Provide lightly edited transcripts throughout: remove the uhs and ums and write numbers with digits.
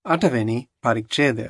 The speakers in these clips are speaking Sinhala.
8වෙනි පරිච්ඡේදය.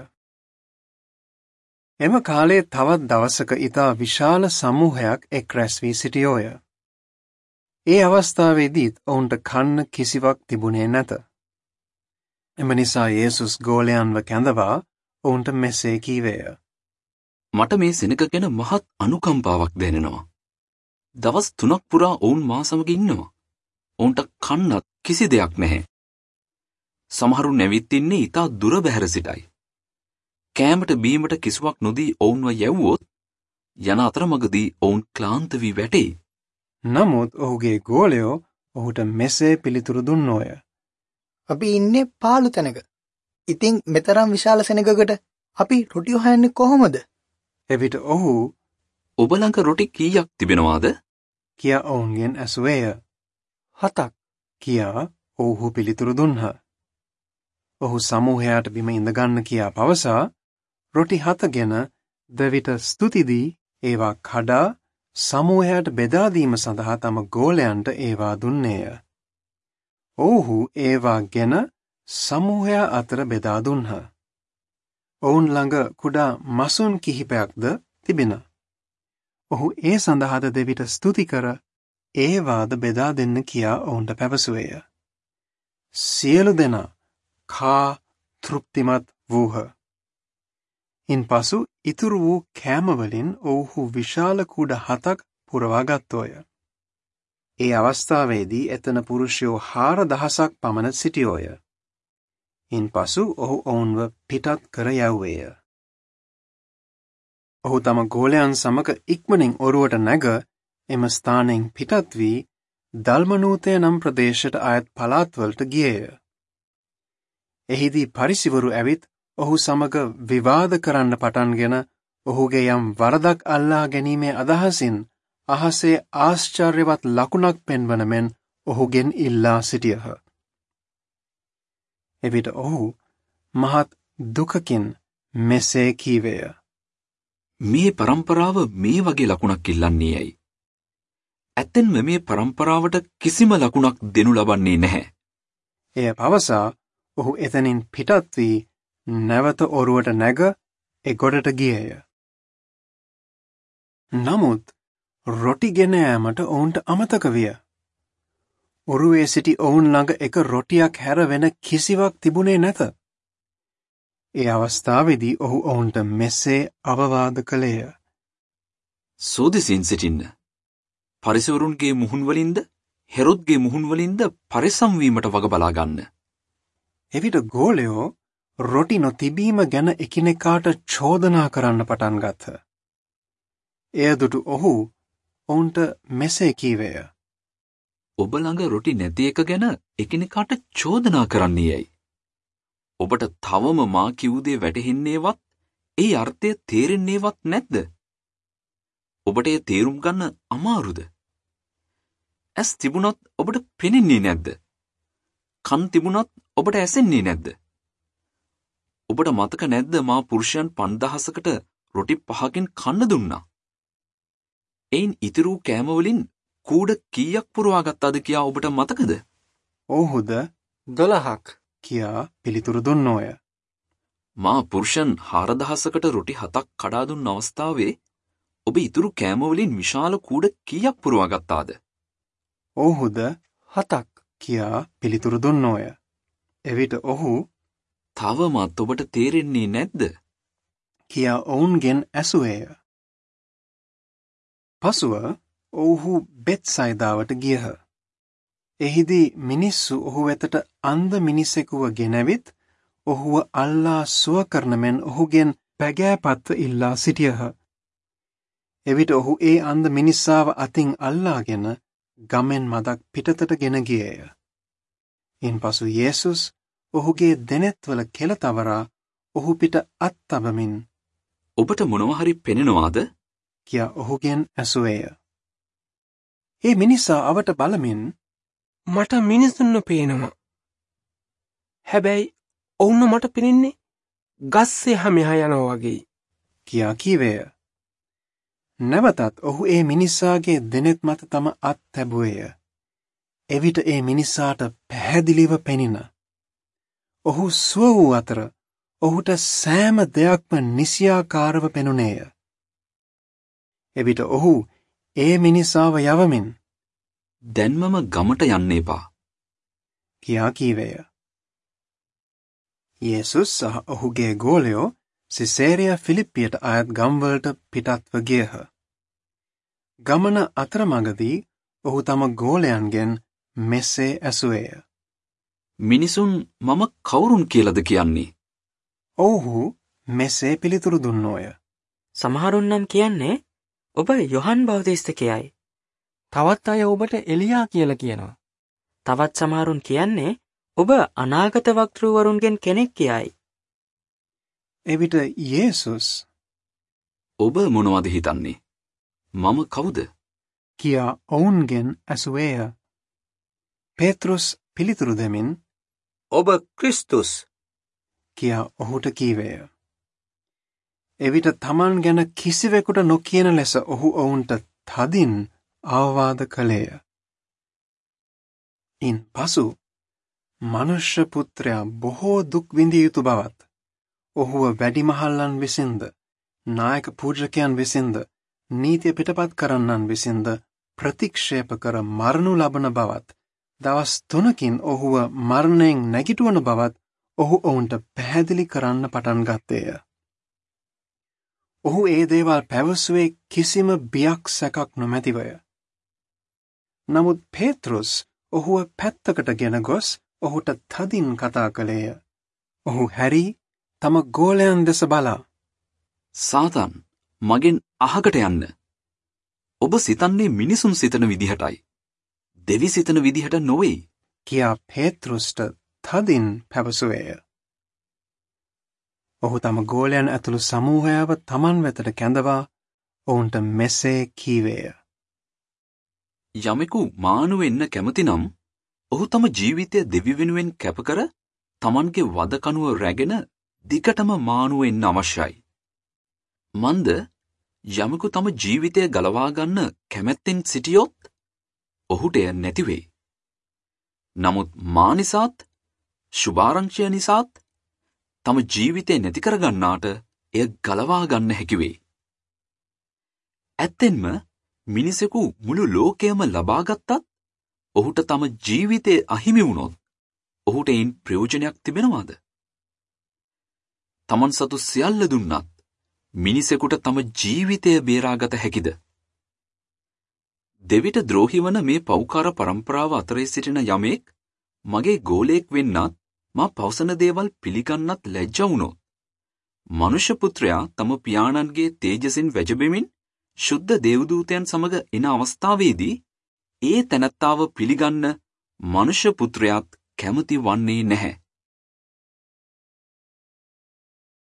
එම කාලයේ තවත් දවසක ඉතා විශාල සමූහයක් එක් රැස් වී සිටියෝය. ඒ අවස්ථාවේදීත් ඔවුන්ට කන්න කිසිවක් තිබුණේ නැත. එම නිසා යේසුස් ගෝලයන්ව කැඳවා ඔවුන්ට මෙසේ කීවේය. මට මේ සෙනග ගැන මහත් අනුකම්පාවක් දැනෙනවා. දවස් 3ක් පුරා ඔවුන් මා සමග ඉන්නවා. ඔවුන්ට කන්නත් කිසි දෙයක් නැහැ. සමහරු නැවිත් ඉන්නේ ඊට දුර බැහැර සිටයි. කෑමට බීමට කිසිවක් නොදී ඔවුන්ව යැවුවොත් යන අතරමඟදී ඔවුන් ක්ලාන්ත වී වැටේ. නමුත් ඔහුගේ ගෝලයෝ ඔහුට මෙසේ පිළිතුරු දුන්නෝය. අපි ඉන්නේ පාළු තැනක. ඉතින් මෙතරම් විශාල සෙනගකට අපි රොටි හොයන්නේ කොහොමද? එවිට ඔහු ඔබ ළඟ රොටි කීයක් තිබෙනවාද? කියා ඔවුන්ගෙන් ඇසුවේය. 7ක් කියා ඔවුහු පිළිතුරු දුන්හ. ඔහු සමූහයාට බිම ඉඳගන්න කියා පවසා රොටි 7ගෙන දෙවිට ස්තුතිදී ඒවා කඩා සමූහයාට බෙදා දීම සඳහා තම ගෝලයන්ට ඒවා දුන්නේය. ඔවුහු ඒවා ගෙන සමූහයා අතර බෙදා දුන්හ. ඔවුන් ළඟ කුඩා මසුන් කිහිපයක්ද තිබෙන. ඔහු ඒ සඳහාද දෙවිට ස්තුති කර ඒවාද බෙදා දෙන්න කියා ඔවුන්ට පැවසුවේය. සියලු දෙනා කා තෘප්තිමත් වූහ. ඉන්පසු ඉතුරු වූ කෑමවලින් ඔවුහු විශාල කුඩ 7ක් පුරවා ගත්තෝය. ඒ අවස්ථාවේදී එතන පුරුෂයෝ 4000ක් පමණ සිටියෝය. ඉන්පසු ඔහු ඔවුන්ව පිටත් කර යැව්වේය. ඔහු තම ගෝලයන් සමග ඉක්මනින් ඔරුවට නැග එම ස්ථානෙන් පිටත් වී දල්මනූතය නම් ප්‍රදේශයට අයත් පළාත්වලට ගියේය. එහිදී පරිසිවරු ඇවිත් ඔහු සමග විවාද කරන්න පටන්ගෙන ඔහුගේ යම් වරදක් අල්ලා ගැනීමේ අදහසින් අහසේ ආශ්චර්යවත් ලකුණක් පෙන්වන මෙන් ඔහුගෙන් ඉල්ලා සිටියහ. එවිට ඔහු මහත් දුකකින් මෙසේ කීවේය. මේ පරම්පරාව මේ වගේ ලකුණක් ඉල්ලන්නේ ඇයි? ඇත්තෙන්ම මේ පරම්පරාවට කිසිම ලකුණක් දෙනු ලබන්නේ නැහැ. එය පවසා ඔහු එතනින් පිටත් වී නැවත ඔරුවට නැග එගොඩට ගියේය. නමුත් රොටි ගෙන යාමට ඔවුන්ට අමතක විය. ඔරුවේ සිටි ඔවුන් ළඟ එක රොටියක් හැර වෙන කිසිවක් තිබුණේ නැත. ඒ අවස්ථාවේදී ඔහු ඔවුන්ට මෙසේ අවවාද කළේය. සෝදිසින් සිටින්න. පරිසවරුන්ගේ මුහුන් වලින්ද හෙරොද්ගේ මුහුන් වලින්ද පරිසම් වීමට වග බලා ගන්න. එවිට ගෝලයෝ රොටි නොතිබීම ගැන එකිනෙකාට චෝදනා කරන්න පටන් ගත්හ. එය දුටු ඔහු ඔවුන්ට මෙසේ කීවේය. ඔබ ළඟ රොටි නැති එක ගැන එකිනෙකාට චෝදනා කරන්නේ ඇයි? ඔබට තවම මා කිව් දේ වැටහෙන්නේවත් ඒ අර්ථය තේරෙන්නේවත් නැද්ද? ඔබට ඒ තේරුම් ගන්න අමාරුද? ඇස් තිබුණත් ඔබට පෙනෙන්නේ නැද්ද? කන් තිබුණත් ඔබට ඇසෙන්නේ නැද්ද? ඔබට මතක නැද්ද මා පුරුෂයන් 5000කට රොටි 5කින් කන්න දුන්නා? එයින් ඉතුරු කෑම වලින් කූඩ කීයක් පුරවා ගත්තාද කියා ඔබට මතකද? ඔහුද 12ක් කියා පිළිතුරු දුන්නෝය. මා පුරුෂයන් 4000කට රොටි 7ක් කඩා දුන්න අවස්ථාවේ ඔබ ඉතුරු කෑම වලින් විශාල කූඩ කීයක් පුරවා ගත්තාද? ඔහුද 7ක් කියා පිළිතුරු දුන්නෝය. එවිට ඔහු තවමත් ඔබට තේරෙන්නේ නැද්ද? කියා ඔවුන්ගෙන් ඇසුවේය. පසුව ඔවුහු බෙත්සයිදාවට ගියහ. එහිදී මිනිස්සු ඔහු වෙතට අන්ධ මිනිසෙකුව ගෙනවිත් ඔහුව අල්ලා සුව කරන මෙන් ඔහුගෙන් පැගෑපත්ව ඉල්ලා සිටියහ. එවිට ඔහු ඒ අන්ධ මිනිස්සාව අතින් අල්ලාගෙන ගමෙන් මදක් පිටතට ගෙන ගියේය. ඉන්පසු යේසුස් ඔහුගේ දෙනෙත්වල කෙල තවරා ඔහු පිට අත්තබමින් ඔබට මොනවා හරි පෙනෙනවාද? කියා ඔහුගෙන් ඇසුවේය. ඒ මිනිසා අවට බලමින් මට මිනිසුන්ව පේනවා. හැබැයි ඔවුන් මට පෙනෙන්නේ ගස්සේ හැමෙහා යනවා වගේ කියා කීවේය. නැවතත් ඔහු ඒ මිනිසාගේ දෙනෙත් මත තම අත් තැබුවේය. එවිට ඒ මිනිසාට පැහැදිලිව පෙනින. ඔහු සුව වූ අතර ඔහුට සෑම දෙයක්ම නිසියාකාරව පෙනුනේය. එවිට ඔහු ඒ මිනිසාව යවමින් දැන් මම ගමට යන්න එපා කියා කීවේය. යේසුස් සහ ඔහුගේ ගෝලයෝ සිසේරියා ෆිලිප්පියට අයත් ගම්වලට පිටත්ව ගියහ. ගමන අතරමඟදී ඔහු තම ගෝලයන්ගෙන් මෙසේ ඇසුවේය. මිනිසුන් මම කවුරුන් කියලාද කියන්නේ? ඔවුහු මෙසේ පිළිතුරු දුන්නෝය. සමහරුන් නම් කියන්නේ ඔබ යොහන් බෞතිස්තකයයි. තවත් අය ඔබට එලියා කියලා කියනවා. තවත් සමහරුන් කියන්නේ ඔබ අනාගත වක්තෘවරුන්ගෙන් කෙනෙක් කියයි. එවිට යේසුස් ඔබ මොනවද හිතන්නේ? මම කවුද? කියා ඔවුන්ගෙන් ඇසුවේය. පේත්‍රුස් පිළිතුරු දෙමින් ඔබ ක්‍රිස්තුස් කියා ඔහුට කීවේය. එවිට තමන් ගැන කිසිවෙකුට නොකියන ලෙස ඔහු ඔවුන්ට තදින් අවවාද කළේය. ඉන් පසු මනුෂ්‍ය පුත්‍රයා බොහෝ දුක් විඳිය යුතු බවත්, ඔහුව වැඩිමහල්ලන් විසින්ද, නායක පූජකයන් විසින්ද, නීතිය පිටපත් කරන්නන් විසින්ද ප්‍රතික්ෂේප කර මරණු ලබන බවත්, දවස් 3කින් ඔහුව මරණයෙන් නැගිටවන බවත් ඔහු ඔවුන්ට පැහැදිලි කරන්න පටන් ගත්තේය. ඔහු ඒ දේවල් පැවසුවේ කිසිම බියක් සැකක් නොමැතිවය. නමුත් පේත්‍රුස් ඔහුව පැත්තකට ගෙන ගොස් ඔහුට තදින් කතා කළේය. ඔහු හැරී තම ගෝලයන් දෙස බලා සාතන්, මගෙන් අහකට යන්න. ඔබ සිතන්නේ මිනිසුන් සිතන විදිහටයි. දෙවි සිතන විදිහට නොවේ. කියා පේත්‍රුස්ට තදින් පැවසුවේය. ඔහු තම ගෝලයන් ඇතුළු සමූහයව තමන් වෙතට කැඳවා ඔවුන්ට මෙසේ කීවේය. යමෙකු මානු වෙන්න කැමති නම් ඔහු තම ජීවිතය දෙවි වෙනුවෙන් කැපකර තමන්ගේ වදකනුව රැගෙන දිගටම මානු වෙන්න අවශ්‍යයි. මන්ද යමෙකු තම ජීවිතය ගලවා ගන්න කැමැත්තෙන් සිටියොත් ඔහුට එය නැති වෙයි. නමුත් මා නිසාත් සුභාරංචිය නිසාත් තම ජීවිතය නැති කරගන්නාට එය ගලවා ගන්න හැකි වෙයි. ඇත්තෙන්ම මිනිසෙකු මුළු ලෝකයම ලබා ගත්තත් ඔහුට තම ජීවිතය අහිමි වුණොත් ඔහුට ඒන් ප්‍රයෝජනයක් තිබෙනවාද? තමන් සතු සියල්ල දුන්නත් මිනිසෙකුට තම ජීවිතය බේරාගත හැකිද? දෙවිට ද්‍රෝහි වන මේ පෞකාර පරම්පරාව අතරේ සිටින යමෙක් මගේ ගෝලයෙක් වෙන්නත් මා පවසන දේවල් පිළිගන්නත් ලැජ්ජා වුණොත් මනුෂ්‍ය පුත්‍රයා තම පියාණන්ගේ තේජසින් වැජබෙමින් ශුද්ධ දේවදූතයන් සමග එන අවස්ථාවේදී ඒ තැනැත්තාව පිළිගන්න මනුෂ්‍ය පුත්‍රයාත් කැමති වන්නේ නැහැ.